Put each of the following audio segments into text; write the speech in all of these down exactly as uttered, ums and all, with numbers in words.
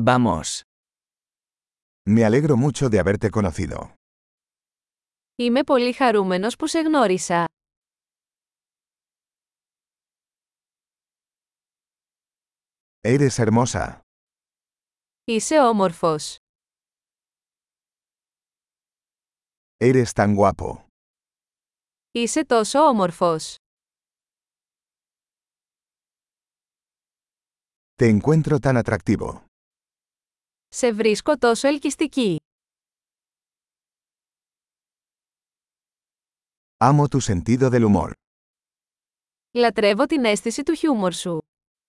Vamos. Me alegro mucho de haberte conocido. Είμαι πολύ χαρούμενος που σε γνώρισα. Eres hermosa. Είσαι όμορφος. Eres tan guapo. Είσαι τόσο όμορφος. Te encuentro tan atractivo. Σε βρίσκω τόσο ελκυστική. Amo tu sentido del humor. Λατρεύω την αίσθηση του χιούμορ σου.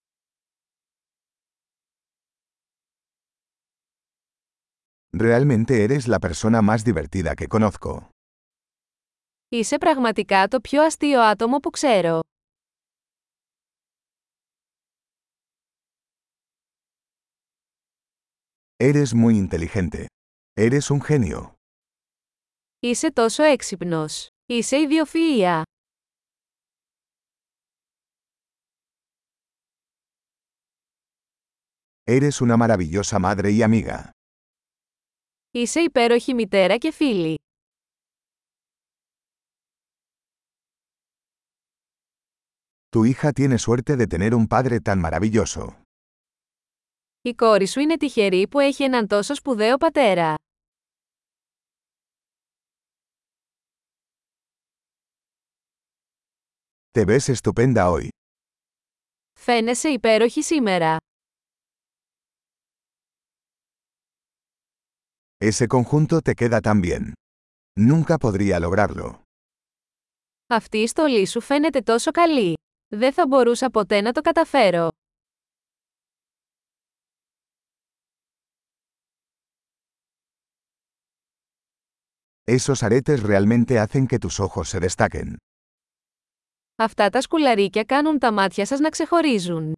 Realmente eres la persona más divertida que conozco. Είσαι πραγματικά το πιο αστείο άτομο που ξέρω. Eres muy inteligente. Eres un genio. Είσαι τόσο έξυπνος. Είσαι ιδιοφυΐα. Eres una maravillosa madre y amiga. Είσαι υπέροχη μητέρα και φίλη. Tu hija tiene suerte de tener un padre tan maravilloso. Η κόρη σου είναι τυχερή που έχει έναν τόσο σπουδαίο πατέρα. Te ves estupenda hoy. Φαίνεσαι υπέροχη σήμερα. Ese conjunto te queda tan bien. Nunca podría lograrlo. Αυτή η στολή σου φαίνεται τόσο καλή. Δεν θα μπορούσα ποτέ να το καταφέρω. Esos aretes realmente hacen que tus ojos se destaquen. Αυτά τα σκουλαρίκια κάνουν τα μάτια σας να ξεχωρίζουν.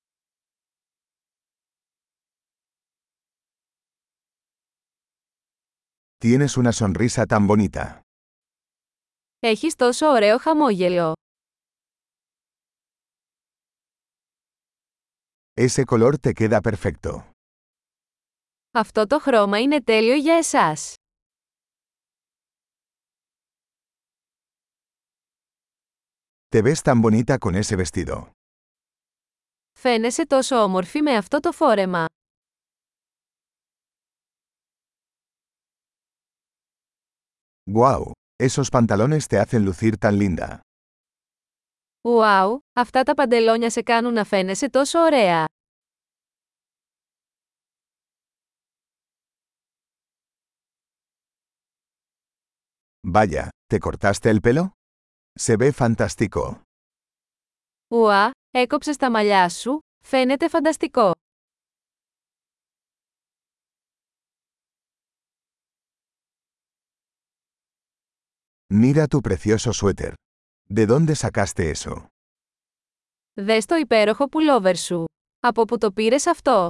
Tienes una sonrisa tan bonita. Έχεις τόσο ωραίο χαμόγελο. Ese color te queda perfecto. Αυτό το χρώμα είναι τέλειο για εσάς. Te ves tan bonita con ese vestido. Φαίνεσαι τόσο όμορφη με αυτό το φόρεμα. Wow, esos pantalones te hacen lucir tan linda. Ουάου, αυτά τα παντελόνια σε κάνουν να φαίνεσαι τόσο ωραία. Vaya, ¿te cortaste el pelo? Se ve fantástico. Ουά, έκοψες τα μαλλιά σου, φαίνεται φανταστικό. Mira tu precioso suéter. ¿De dónde sacaste eso? Δες το υπέροχο πουλόβερ σου. Από πού το πήρες αυτό?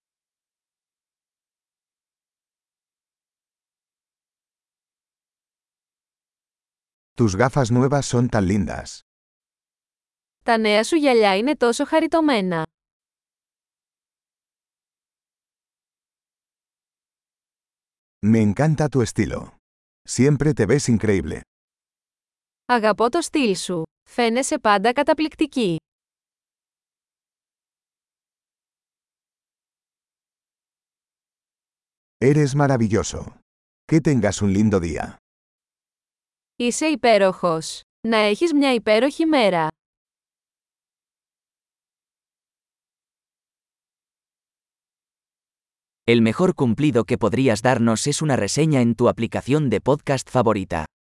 Tus gafas nuevas son tan lindas. Τα νέα σου γυαλιά είναι τόσο χαριτωμένα. Me encanta tu estilo. Siempre te ves increíble. Αγαπώ το στυλ σου. Φαίνεσαι πάντα καταπληκτική. Eres maravilloso. Que tengas un lindo día. Είσαι υπέροχος. Να έχεις μια υπέροχη μέρα. El mejor cumplido que podrías darnos es una reseña en tu aplicación de podcast favorita.